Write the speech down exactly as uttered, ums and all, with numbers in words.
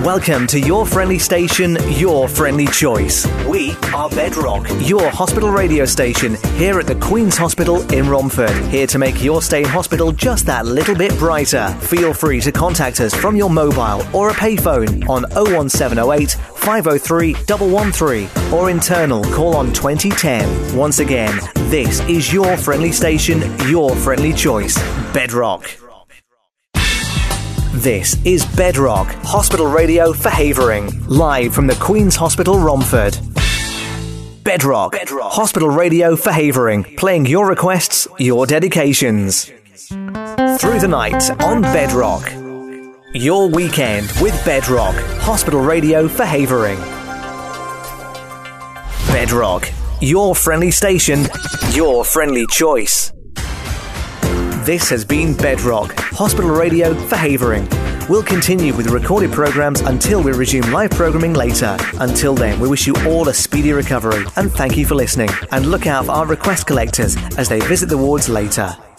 Welcome to your friendly station, your friendly choice. We are Bedrock, your hospital radio station here at the Queen's Hospital in Romford. Here to make your stay in hospital just that little bit brighter. Feel free to contact us from your mobile or a payphone on oh one seven oh eight, five oh three, one one three or internal call on twenty ten. Once again, this is your friendly station, your friendly choice. Bedrock. This is Bedrock, hospital radio for Havering, live from the Queen's Hospital, Romford. Bedrock, Bedrock, hospital radio for Havering, playing your requests, your dedications. Through the night on Bedrock. Your weekend with Bedrock, hospital radio for Havering. Bedrock, your friendly station, your friendly choice. This has been Bedrock, hospital radio for Havering. We'll continue with recorded programmes until we resume live programming later. Until then, we wish you all a speedy recovery and thank you for listening. And look out for our request collectors as they visit the wards later.